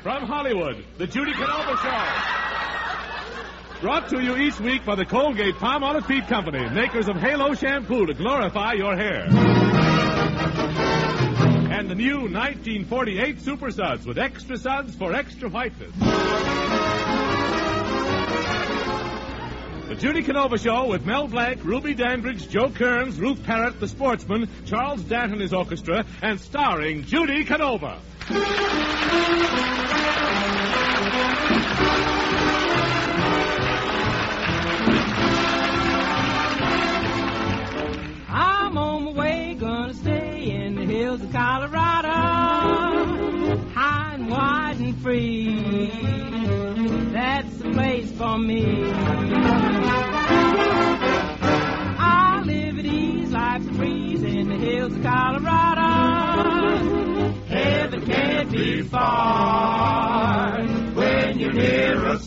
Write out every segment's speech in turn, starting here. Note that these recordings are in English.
From Hollywood, the Judy Canova Show. Brought to you each week by the Colgate Palmolive Feet Company, makers of Halo Shampoo to glorify your hair. And the new 1948 Super Suds with extra suds for extra whiteness. The Judy Canova Show with Mel Blanc, Ruby Dandridge, Joe Kearns, Ruth Parrott, the Sportsman, Charles Dant and his orchestra, and starring Judy Canova. I'm on my way, gonna stay in the hills of Colorado, high and wide and free. That's the place for me. I live at ease, life's a breeze in the hills of Colorado. Heaven can't be far when you're near a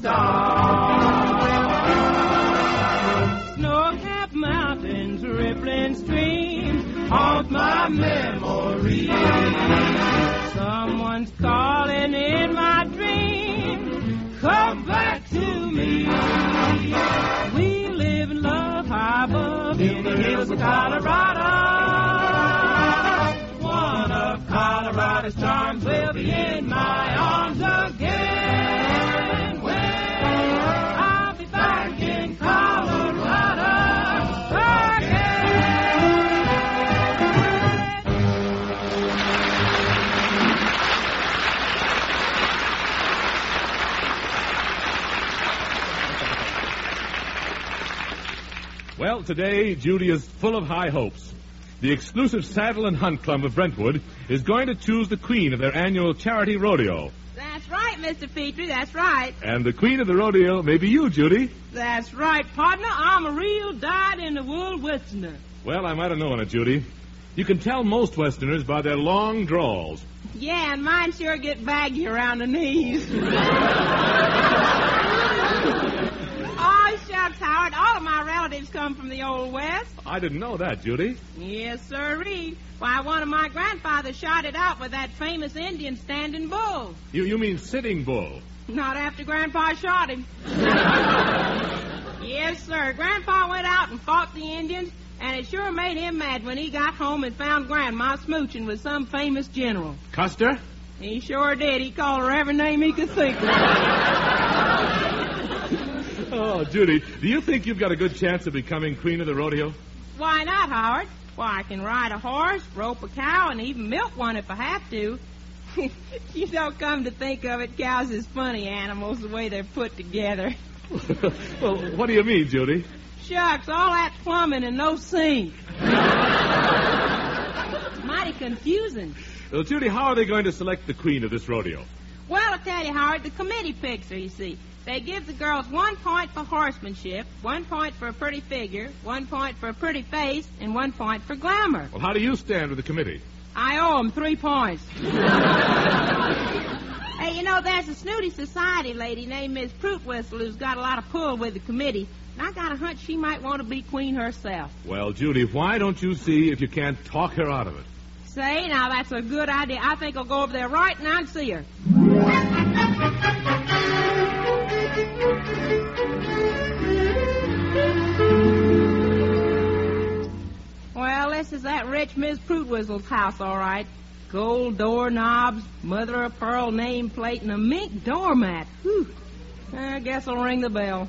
star. Snow-capped mountains, rippling streams haunt my memory. Someone's calling in my dreams, come back to me. We live and love high above in the hills of Colorado. One of Colorado's charms will be in my arms again when I'll be back in Colorado again. Well, today, Judy is full of high hopes. The exclusive Saddle and Hunt Club of Brentwood is going to choose the queen of their annual charity rodeo. That's right, Mr. Petrie, that's right. And the queen of the rodeo may be you, Judy. That's right, partner. I'm a real dyed-in-the-wool Westerner. Well, I might have known it, Judy. You can tell most Westerners by their long drawls. Yeah, and mine sure get baggy around the knees. Oh, shucks, Howard. All of my relatives come from the Old West. I didn't know that, Judy. Yes, sirree. Why, one of my grandfathers shot it out with that famous Indian standing bull. You mean Sitting Bull? Not after Grandpa shot him. Yes, sir. Grandpa went out and fought the Indians, and it sure made him mad when he got home and found Grandma smooching with some famous general. Custer? He sure did. He called her every name he could think of. Oh, Judy, do you think you've got a good chance of becoming queen of the rodeo? Why not, Howard? Why, I can ride a horse, rope a cow, and even milk one if I have to. You don't come to think of it, cows is funny animals the way they're put together. Well, what do you mean, Judy? Shucks, all that plumbing and no sink. Mighty confusing. Well, Judy, how are they going to select the queen of this rodeo? Well, I'll tell you, Howard, the committee picks her, you see. They give the girls 1 point for horsemanship, 1 point for a pretty figure, 1 point for a pretty face, and 1 point for glamour. Well, how do you stand with the committee? I owe them 3 points. Hey, you know, there's a snooty society lady named Miss Prutwhistle who's got a lot of pull with the committee. And I got a hunch she might want to be queen herself. Well, Judy, why don't you see if you can't talk her out of it? Say, now that's a good idea. I think I'll go over there right now and see her. Well, this is that rich Miss Prutwhistle's house, all right. Gold doorknobs, mother-of-pearl nameplate, and a mink doormat. Whew. I guess I'll ring the bell.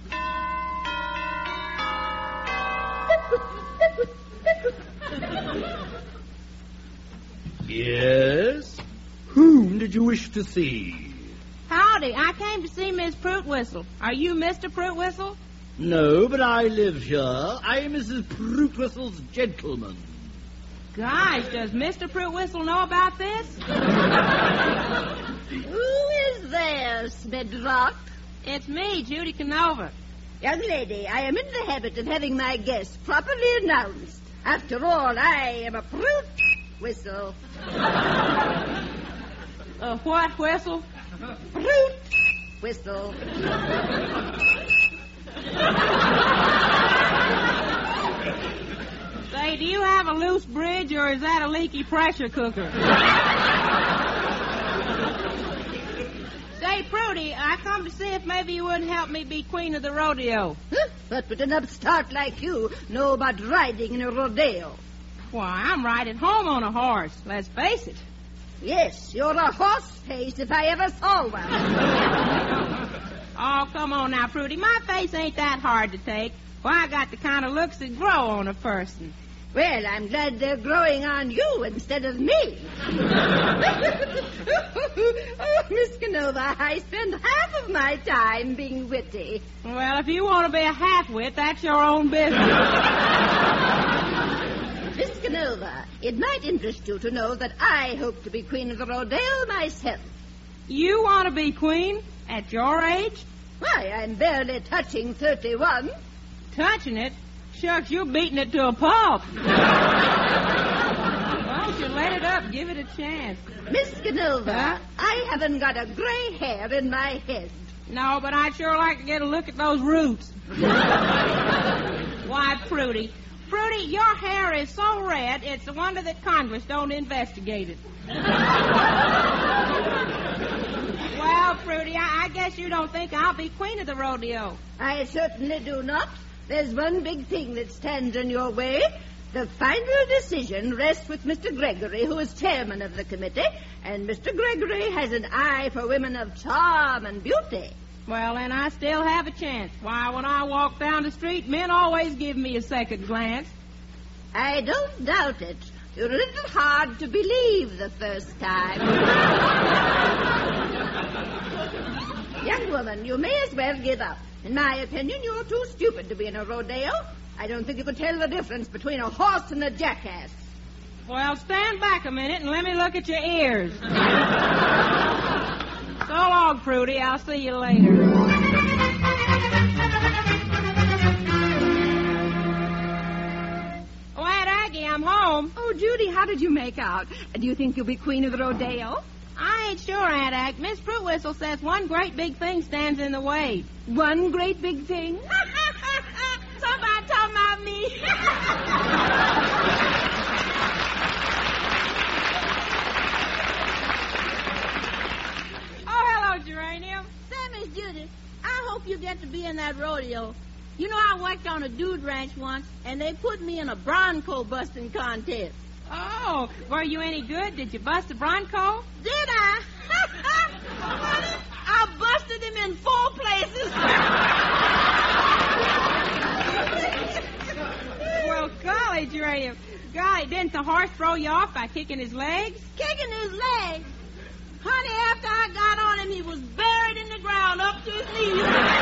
Yes? Whom did you wish to see? Howdy, I came to see Miss Prutwhistle. Are you Mr. Prutwhistle? No, but I live here. I am Mrs. Prutwhistle's gentleman. Gosh, does Mr. Prutwhistle know about this? Who is there, Smedrock? It's me, Judy Canova. Young lady, I am in the habit of having my guests properly announced. After all, I am a Prutwhistle. What whistle? Prutwhistle. Say, do you have a loose bridge, or is that a leaky pressure cooker? come to see if maybe you wouldn't help me be queen of the rodeo. Huh? What would an upstart like you know about riding in a rodeo? Why, I'm right at home on a horse, let's face it. Yes, you're a horse face if I ever saw one. Oh, come on now, Prudy. My face ain't that hard to take. Why, I got the kind of looks that grow on a person. Well, I'm glad they're growing on you instead of me. Oh, Miss Canova, I spend half of my time being witty. Well, if you want to be a half-wit, that's your own business. Miss Canova, it might interest you to know that I hope to be queen of the rodeo myself. You want to be queen at your age? Why, I'm barely touching 31. Touching it? Shucks, you're beating it to a pulp. Won't you let it up? Give it a chance. Miss Canova, Huh? I haven't got a gray hair in my head. No, but I'd sure like to get a look at those roots. Why, Prudy, your hair is so red, it's a wonder that Congress don't investigate it. Well, Prudy, I guess you don't think I'll be queen of the rodeo. I certainly do not. There's one big thing that stands in your way. The final decision rests with Mr. Gregory, who is chairman of the committee, and Mr. Gregory has an eye for women of charm and beauty. Well, then I still have a chance. Why, when I walk down the street, men always give me a second glance. I don't doubt it. You're a little hard to believe the first time. Young woman, you may as well give up. In my opinion, you're too stupid to be in a rodeo. I don't think you could tell the difference between a horse and a jackass. Well, stand back a minute and let me look at your ears. So long, Prudy. I'll see you later. Oh, Aunt Aggie, I'm home. Oh, Judy, how did you make out? Do you think you'll be queen of the rodeo? I ain't sure, Aunt Aggie. Miss Fruitwhistle says one great big thing stands in the way. One great big thing? Somebody talking about me. Oh, hello, Geranium. Say, Miss Judy, I hope you get to be in that rodeo. You know, I worked on a dude ranch once, and they put me in a bronco busting contest. Oh, were you any good? Did you bust a bronco? Did I? I busted him in 4 places. Well, golly, Geranium. Golly, didn't the horse throw you off by kicking his legs? Kicking his legs. Honey, after I got on him, he was buried in the ground up to his knees.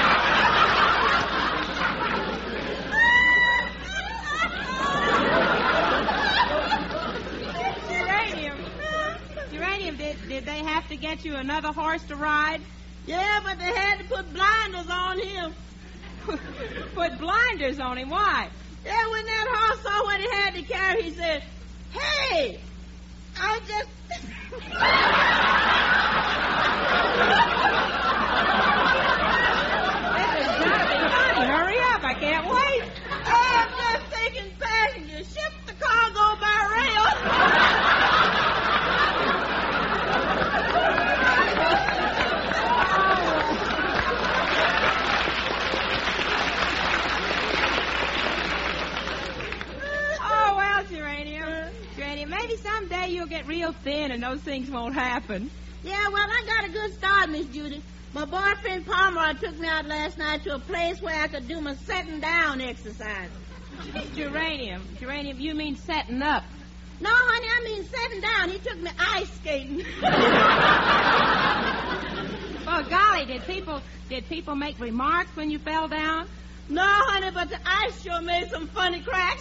Geranium, did they have to get you another horse to ride? Yeah, but they had to put blinders on him. Put blinders on him? Why? Yeah, when that horse saw what he had to carry, he said, "Hey, I just..." This is gotta be funny. Hurry up, I can't wait. I'm just taking passengers. Ship the cargo by rail. Oh, well, Geranium, maybe someday you'll get real thin and those things won't happen. Yeah, well, I got a good start, Miss Judy. My boyfriend Palmer took me out last night to a place where I could do my setting down exercise. Geranium, you mean setting up. No, honey, I mean setting down. He took me ice skating. Well, golly, did people make remarks when you fell down? No, honey, but the ice sure made some funny cracks.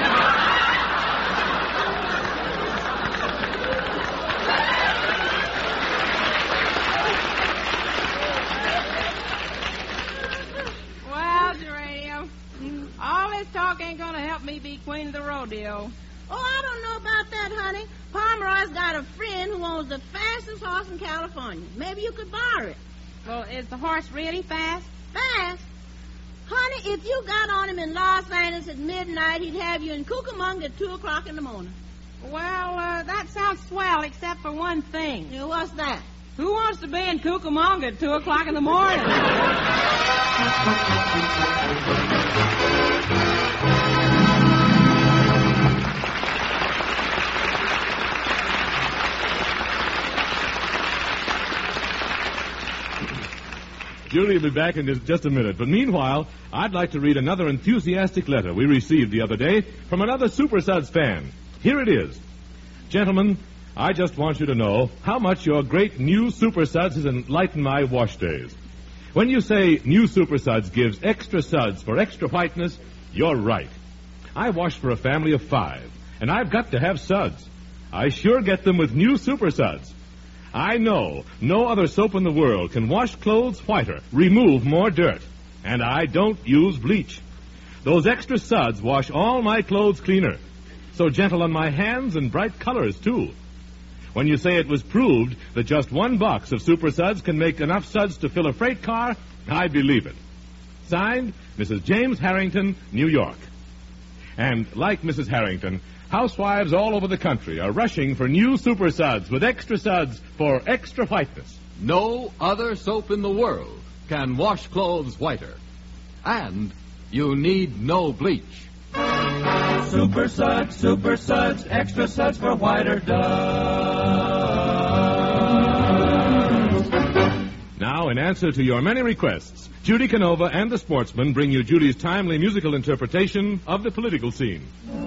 Well, Geranium, all this talk ain't gonna help me be queen of the rodeo. Oh, I don't know about that, honey. Pomeroy's got a friend who owns the fastest horse in California. Maybe you could borrow it. Well, is the horse really fast? Fast? Honey, if you got on him in Los Angeles at midnight, he'd have you in Cucamonga at 2 o'clock in the morning. Well, that sounds swell, except for one thing. Yeah, what's that? Who wants to be in Cucamonga at 2 o'clock in the morning? Judy will be back in just a minute. But meanwhile, I'd like to read another enthusiastic letter we received the other day from another Super Suds fan. Here it is. Gentlemen, I just want you to know how much your great new Super Suds has enlightened my wash days. When you say new Super Suds gives extra suds for extra whiteness, you're right. I wash for a family of 5, and I've got to have suds. I sure get them with new Super Suds. I know no other soap in the world can wash clothes whiter, remove more dirt. And I don't use bleach. Those extra suds wash all my clothes cleaner. So gentle on my hands and bright colors, too. When you say it was proved that just 1 box of Super Suds can make enough suds to fill a freight car, I believe it. Signed, Mrs. James Harrington, New York. And like Mrs. Harrington, housewives all over the country are rushing for new Super Suds with extra suds for extra whiteness. No other soap in the world can wash clothes whiter. And you need no bleach. Super Suds, extra suds for whiter doves. Now, in answer to your many requests, Judy Canova and the Sportsman bring you Judy's timely musical interpretation of the political scene.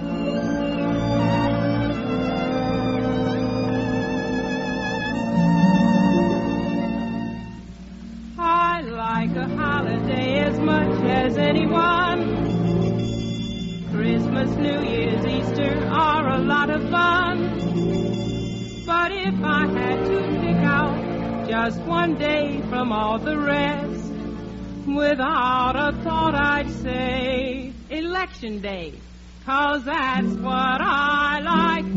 I like a holiday as much as anyone. Christmas, New Year's, Easter are a lot of fun. But if I had to pick out just one day from all the rest, without a thought I'd say Election Day, 'cause that's what I like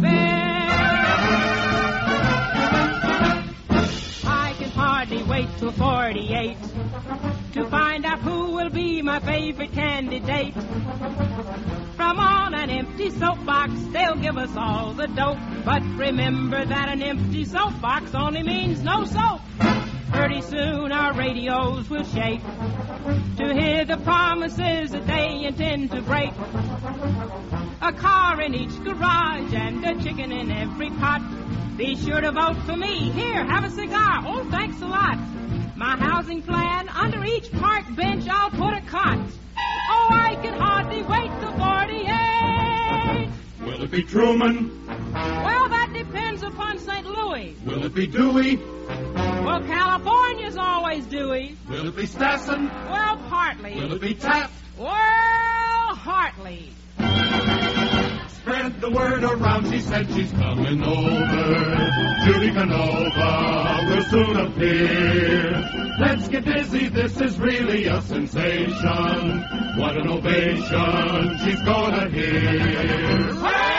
best. I can hardly wait till 48 to find out who will be my favorite candidate. From on an empty soapbox, they'll give us all the dope. But remember that an empty soapbox only means no soap. Pretty soon our radios will shake to hear the promises that they intend to break. A car in each garage and a chicken in every pot. Be sure to vote for me. Here, have a cigar. Oh, thanks a lot. My housing plan, under each park bench I'll put a cot. Oh, I can hardly wait till 48. Will it be Truman? Well, that depends upon St. Louis. Will it be Dewey? Well, California's always Dewey. Will it be Stassen? Well, partly. Will it be Taft? Well, Hartley. Spread the word around, she said she's coming over. Judy Canova will soon appear. Let's get busy, this is really a sensation. What an ovation she's gonna hear.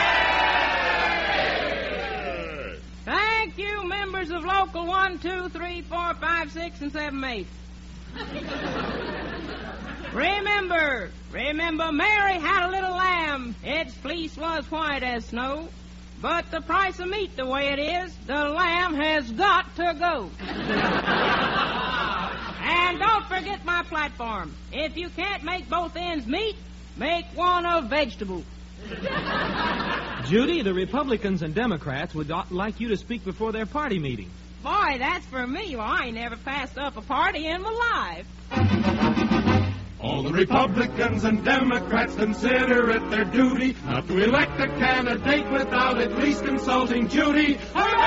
Thank you, members of Local 1, 2, 3, 4, 5, 6, and 7, 8. Remember, Mary had a little lamb. Its fleece was white as snow. But the price of meat the way it is, the lamb has got to go. And don't forget my platform. If you can't make both ends meet, make one of vegetable. Judy, the Republicans and Democrats would like you to speak before their party meeting. Boy, that's for me. Well, I ain't never passed up a party in my life. All the Republicans and Democrats consider it their duty not to elect a candidate without at least consulting Judy.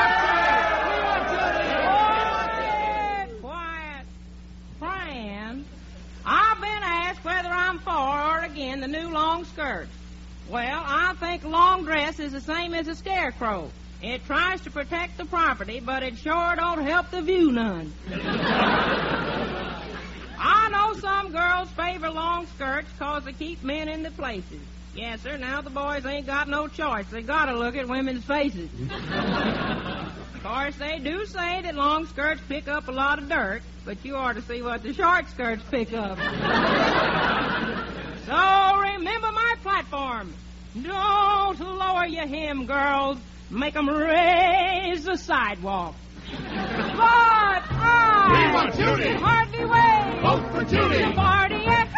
Quiet. Fran, I've been asked whether I'm for or against the new long skirt. Well, I think a long dress is the same as a scarecrow. It tries to protect the property, but it sure don't help the view none. I know some girls favor long skirts because they keep men in the places. Yes, sir, now the boys ain't got no choice. They gotta look at women's faces. Of course, they do say that long skirts pick up a lot of dirt, but you ought to see what the short skirts pick up. So remember my platform. Don't lower your hem, girls. Make 'em raise the sidewalk. Bye! on, Judy! Hardly wait! Vote for Judy! Bardier!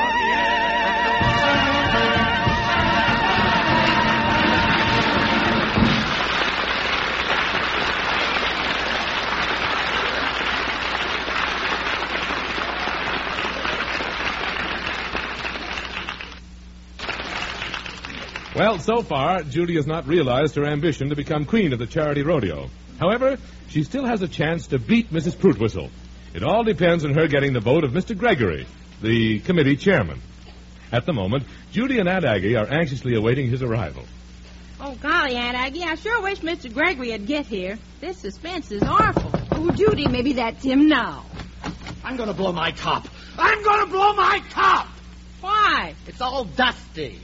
Well, so far, Judy has not realized her ambition to become queen of the charity rodeo. However, she still has a chance to beat Mrs. Proutwhistle. It all depends on her getting the vote of Mr. Gregory, the committee chairman. At the moment, Judy and Aunt Aggie are anxiously awaiting his arrival. Oh, golly, Aunt Aggie, I sure wish Mr. Gregory would get here. This suspense is awful. Oh, Judy, maybe that's him now. I'm going to blow my top. I'm going to blow my top! Why? It's all dusty.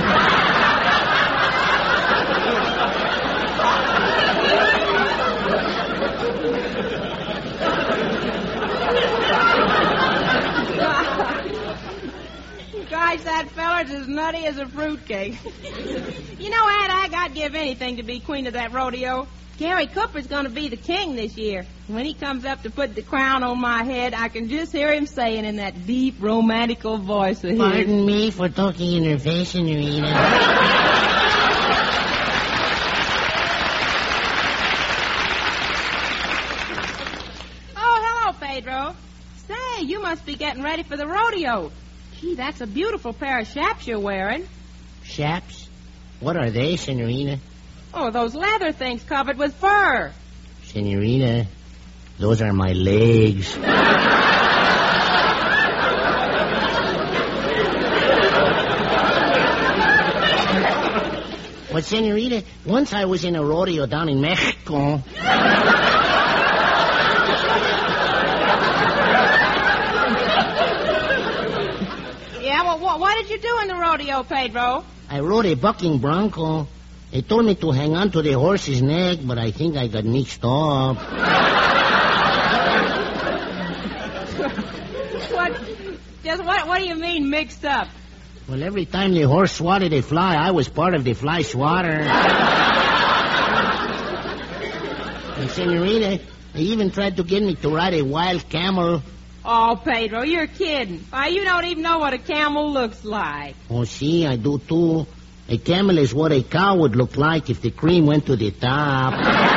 Gosh, that feller's as nutty as a fruitcake. You know, Aunt Ag, I'd give anything to be queen of that rodeo. Gary Cooper's going to be the king this year. When he comes up to put the crown on my head, I can just hear him saying in that deep, romantical voice of his. Pardon me for talking in your face, Senorita. Oh, hello, Pedro. Say, you must be getting ready for the rodeo. Gee, that's a beautiful pair of chaps you're wearing. Chaps? What are they, Senorita? Oh, those leather things covered with fur. Senorita, those are my legs. But, Senorita, once I was in a rodeo down in Mexico. Yeah, well, what did you do in the rodeo, Pedro? I rode a bucking bronco. They told me to hang on to the horse's neck, but I think I got mixed up. What do you mean mixed up? Well, every time the horse swatted a fly, I was part of the fly swatter. And Senorita, they even tried to get me to ride a wild camel. Oh, Pedro, you're kidding. Why, you don't even know what a camel looks like. Oh, see, I do too. A camel is what a cow would look like if the cream went to the top.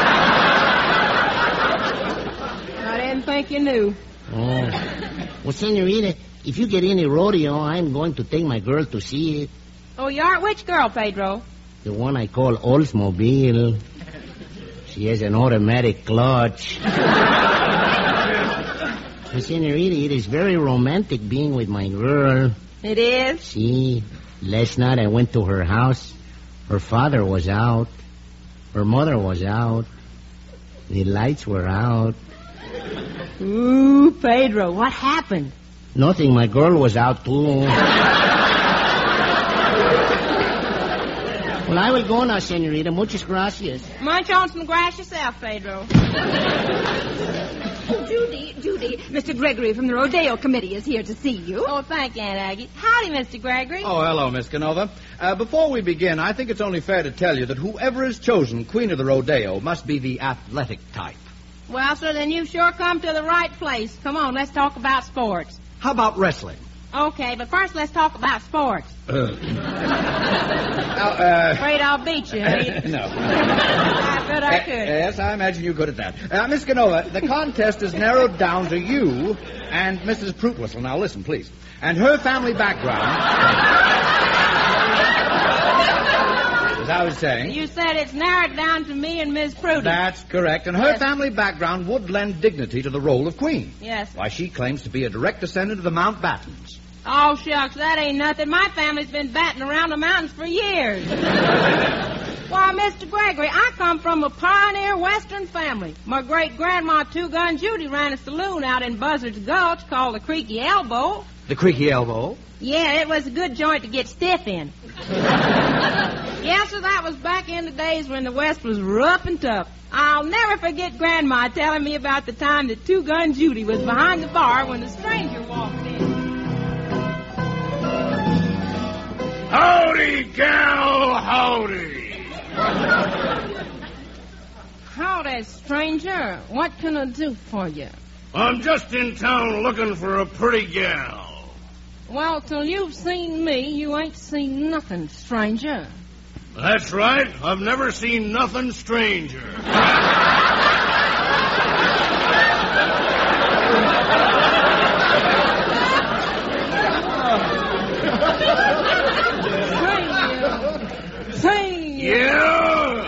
I didn't think you knew. Oh. Well, Senorita, if you get any rodeo, I'm going to take my girl to see it. Oh, you are? Which girl, Pedro? The one I call Oldsmobile. She has an automatic clutch. Well, Senorita, it is very romantic being with my girl. It is? See, last night I went to her house. Her father was out. Her mother was out. The lights were out. Ooh, Pedro, what happened? Nothing. My girl was out, too. Well, I will go now, Senorita. Muchas gracias. Munch on some grass yourself, Pedro. Judy, Mr. Gregory from the Rodeo Committee is here to see you. Oh, thank you, Aunt Aggie. Howdy, Mr. Gregory. Oh, hello, Miss Canova. Before we begin, I think it's only fair to tell you that whoever is chosen queen of the rodeo must be the athletic type. Well, sir, then you've sure come to the right place. Come on, let's talk about sports. How about wrestling? Okay, but first let's talk about sports. Afraid I'll beat you, eh? No. I bet I could. Yes, I imagine you could at that. Miss Canova, the contest is narrowed down to you and Mrs. Proutwhistle. Now, listen, please. And her family background... As I was saying... You said it's narrowed down to me and Miss Prudence. That's correct. And her family background would lend dignity to the role of queen. Yes. Why, she claims to be a direct descendant of the Mountbattens. Oh, shucks, that ain't nothing. My family's been batting around the mountains for years. Why, Mr. Gregory, I come from a pioneer Western family. My great-grandma, Two-Gun Judy, ran a saloon out in Buzzard's Gulch called the Creaky Elbow. The Creaky Elbow? Yeah, it was a good joint to get stiff in. Yes, sir, that was back in the days when the West was rough and tough. I'll never forget Grandma telling me about the time that Two-Gun Judy was behind the bar when a stranger walked in. Howdy, gal, howdy. Howdy, stranger. What can I do for you? I'm just in town looking for a pretty gal. Well, till you've seen me, you ain't seen nothing, stranger. That's right. I've never seen nothing stranger. Say, Yeah?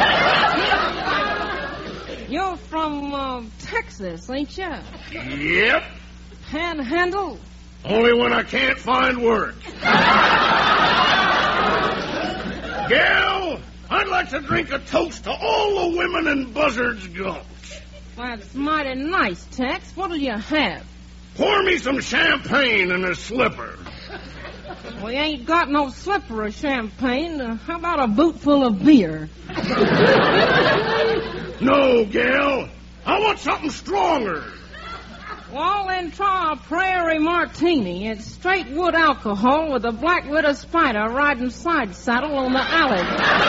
you're from Texas, ain't you? Yep. Panhandle? Only when I can't find work. Gal, I'd like to drink a toast to all the women in Buzzard's Gulch. That's mighty nice, Tex. What'll you have? Pour me some champagne in a slipper. We ain't got no slipper of champagne. How about a boot full of beer? No, gal. I want something stronger. Well, then try a Prairie Martini. It's straight wood alcohol with a black widow spider riding side saddle on the alley.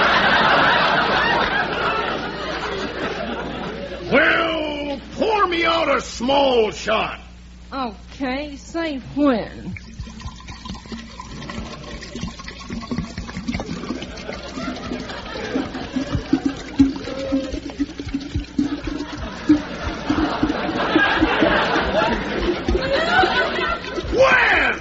Well, pour me out a small shot. Okay, say when. When?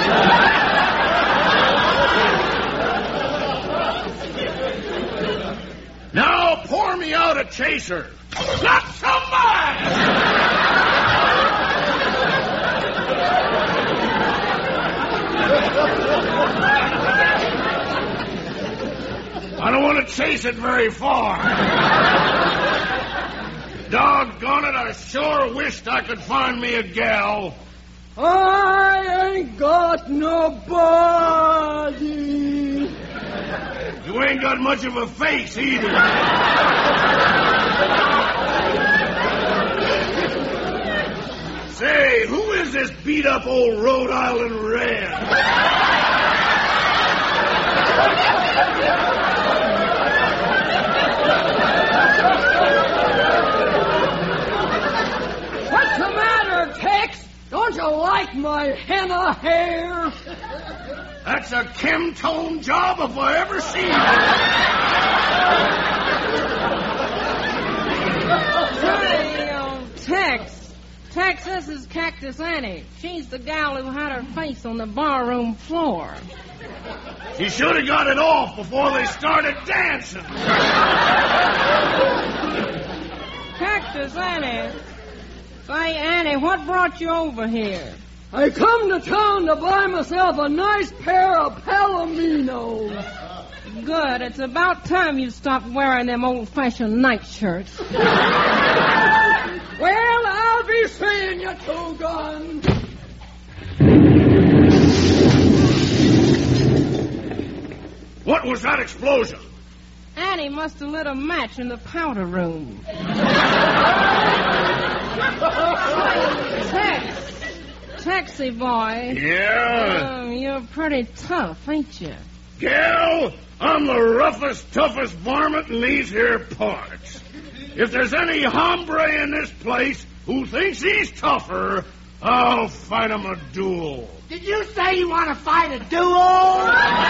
Now pour me out a chaser. Not somebody! I don't want to chase it very far. Doggone it, I sure wished I could find me a gal. I ain't got nobody. You ain't got much of a face either. Say, who is this beat-up old Rhode Island Red? What's the matter, Tex? Don't you like my henna hair? That's a Chemtone job if I ever seen it. Say, Tex. Tex, this is Cactus Annie. She's the gal who had her face on the barroom floor. She should have got it off before they started dancing. Cactus Annie. Say, Annie, what brought you over here? I come to town to buy myself a nice pair of Palominos. Good. It's about time you stopped wearing them old-fashioned nightshirts. Well, I'll be seeing you, Two Gun. What was that explosion? Annie must have lit a match in the powder room. Taxi boy. Yeah? You're pretty tough, ain't you? Gal, I'm the roughest, toughest varmint in these here parts. If there's any hombre in this place who thinks he's tougher, I'll fight him a duel. Did you say you want to fight a duel?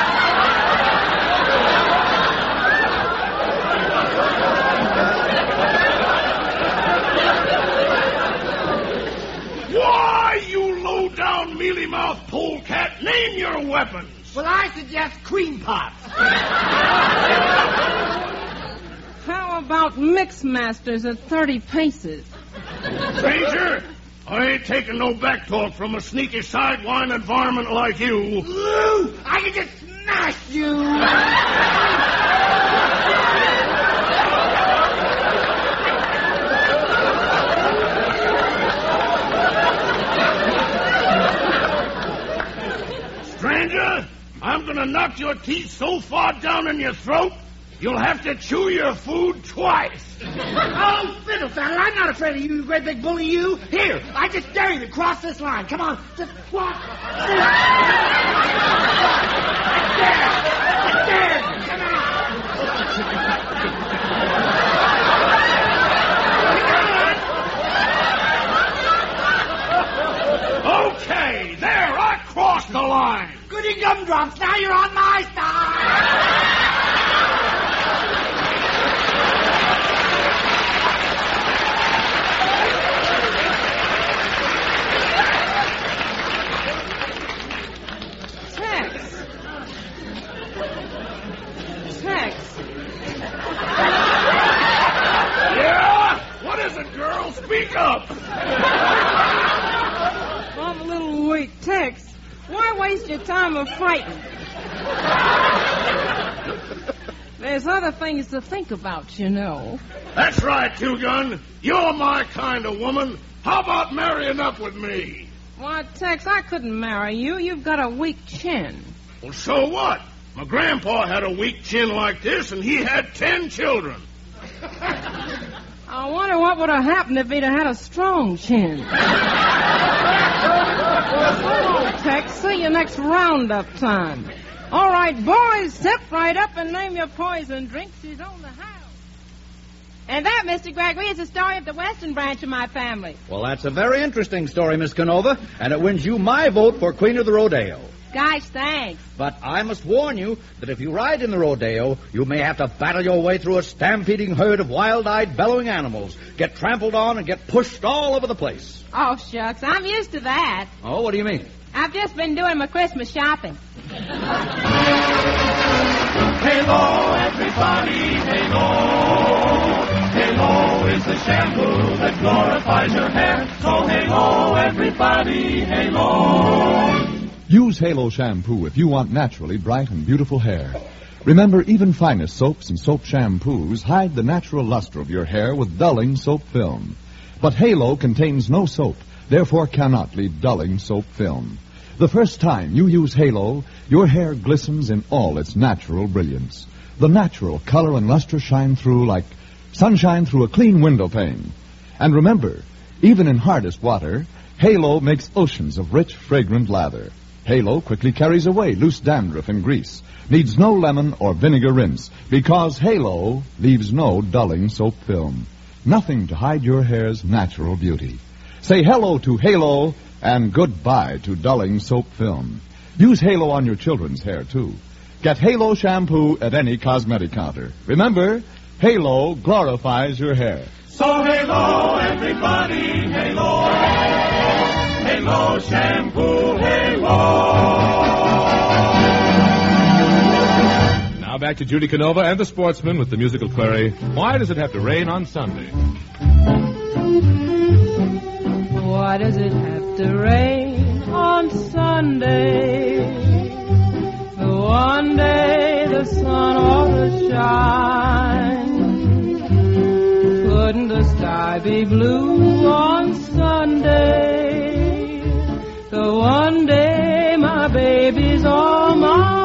Why, you low-down, mealy-mouthed polecat, name your weapons. Well, I suggest cream pots. How about mix masters at 30 paces? Stranger, I ain't taking no back talk from a sneaky sidewinding varmint like you. Lou, I can just smash you. Stranger, I'm gonna knock your teeth so far down in your throat, you'll have to chew your food twice. Oh, fiddle-faddle, I'm not afraid of you, you great big bully, you. Here, I just dare you to cross this line. Come on, just cross. I dare you. Come on. gumdrops. Now you're on my side. Yeah? What is it, girl? Speak up. I'm a little weak. Tex, why waste your time of fighting? There's other things to think about, you know. That's right, Two-Gun. You're my kind of woman. How about marrying up with me? Why, Tex, I couldn't marry you. You've got a weak chin. Well, so what? My grandpa had a weak chin like this, and he had 10 children. I wonder what would have happened if he'd have had a strong chin. Come on, Tex. See you next roundup time. All right, boys, step right up and name your poison drinks. He's on the house. And that, Mr. Gregory, is the story of the western branch of my family. Well, that's a very interesting story, Miss Canova, and it wins you my vote for Queen of the Rodeo. Gosh, thanks. But I must warn you that if you ride in the rodeo, you may have to battle your way through a stampeding herd of wild-eyed, bellowing animals, get trampled on, and get pushed all over the place. Oh, shucks, I'm used to that. Oh, what do you mean? I've just been doing my Christmas shopping. Halo, everybody, Halo. Halo is the shampoo that glorifies your hair. So Halo, everybody, Halo. Use Halo shampoo if you want naturally bright and beautiful hair. Remember, even finest soaps and soap shampoos hide the natural luster of your hair with dulling soap film. But Halo contains no soap, therefore cannot leave dulling soap film. The first time you use Halo, your hair glistens in all its natural brilliance. The natural color and luster shine through like sunshine through a clean window pane. And remember, even in hardest water, Halo makes oceans of rich, fragrant lather. Halo quickly carries away loose dandruff and grease. Needs no lemon or vinegar rinse because Halo leaves no dulling soap film. Nothing to hide your hair's natural beauty. Say hello to Halo and goodbye to dulling soap film. Use Halo on your children's hair, too. Get Halo shampoo at any cosmetic counter. Remember, Halo glorifies your hair. So Halo, everybody, Halo. Halo shampoo, Halo. Now back to Judy Canova and the Sportsman with the musical query, why does it have to rain on Sunday? Why does it have to rain on Sunday? The one day the sun ought to shine. Couldn't the sky be blue on Sunday? The one day my baby's all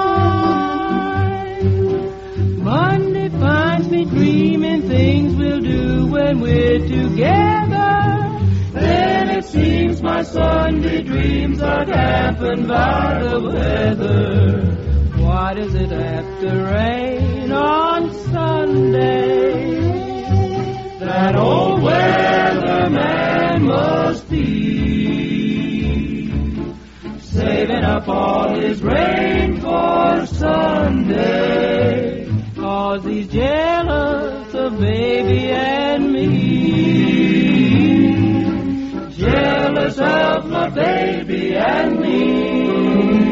mine. Monday finds me dreaming things we'll do when we're together. Then it seems my Sunday dreams are dampened by the weather. Why does it have to rain on Sunday? That old weatherman must be saving up all his rain for Sunday, 'cause he's jealous of baby and me. Jealous of my baby and me.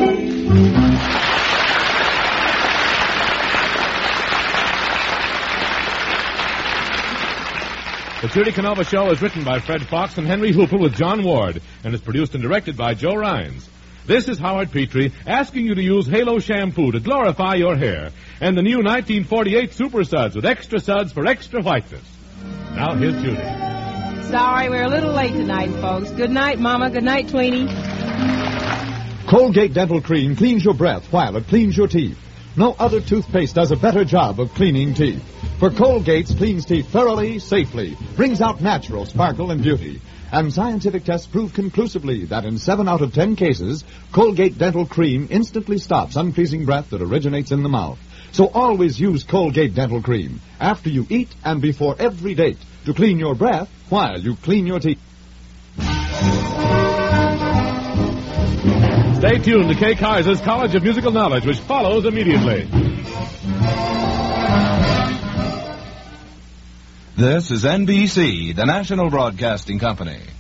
The Judy Canova Show is written by Fred Fox and Henry Hooper with John Ward and is produced and directed by Joe Rhines. This is Howard Petrie asking you to use Halo shampoo to glorify your hair and the new 1948 Super Suds with extra suds for extra whiteness. Now here's Judy. Sorry, we're a little late tonight, folks. Good night, Mama. Good night, Tweenie. Colgate Dental Cream cleans your breath while it cleans your teeth. No other toothpaste does a better job of cleaning teeth. For Colgate's cleans teeth thoroughly, safely, brings out natural sparkle and beauty. And scientific tests prove conclusively that in 7 out of 10 cases, Colgate Dental Cream instantly stops unpleasing breath that originates in the mouth. So always use Colgate Dental Cream after you eat and before every date to clean your breath while you clean your teeth. Stay tuned to Kay Kaiser's College of Musical Knowledge, which follows immediately. This is NBC, the National Broadcasting Company.